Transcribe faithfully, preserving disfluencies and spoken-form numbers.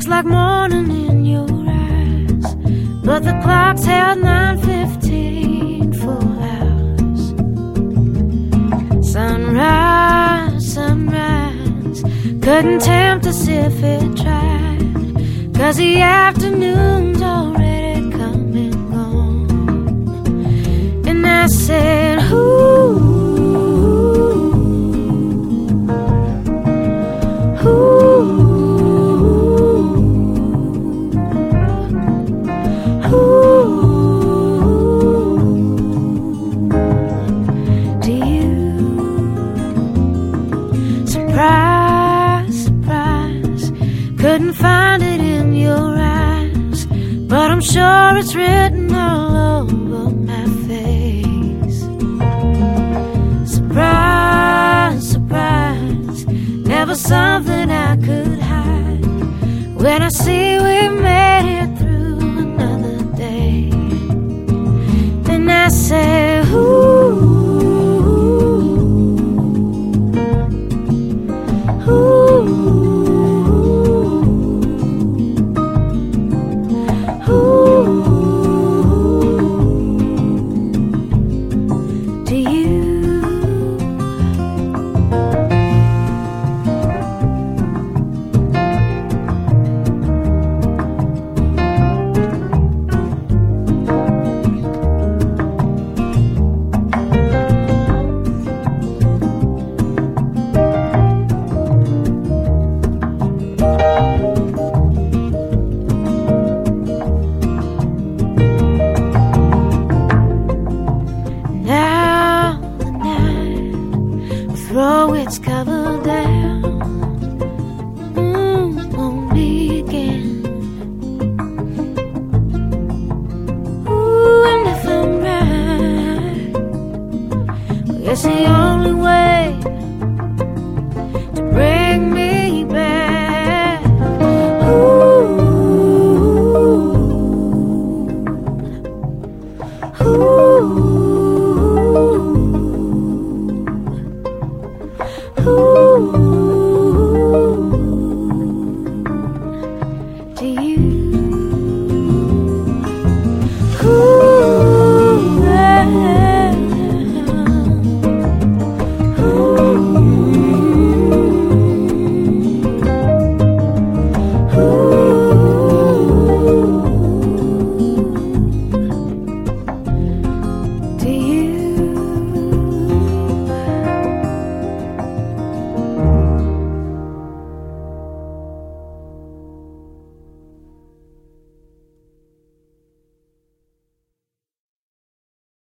looks like morning in your eyes, but the clock's held nine fifteen full hours. Sunrise, sunrise, couldn't tempt us if it tried, 'cause the afternoon's already come and gone. And I said, ooh, ooh, couldn't find it in your eyes, but I'm sure it's written all over my face. Surprise, surprise, never something I could hide. When I see we made it through another day, then I say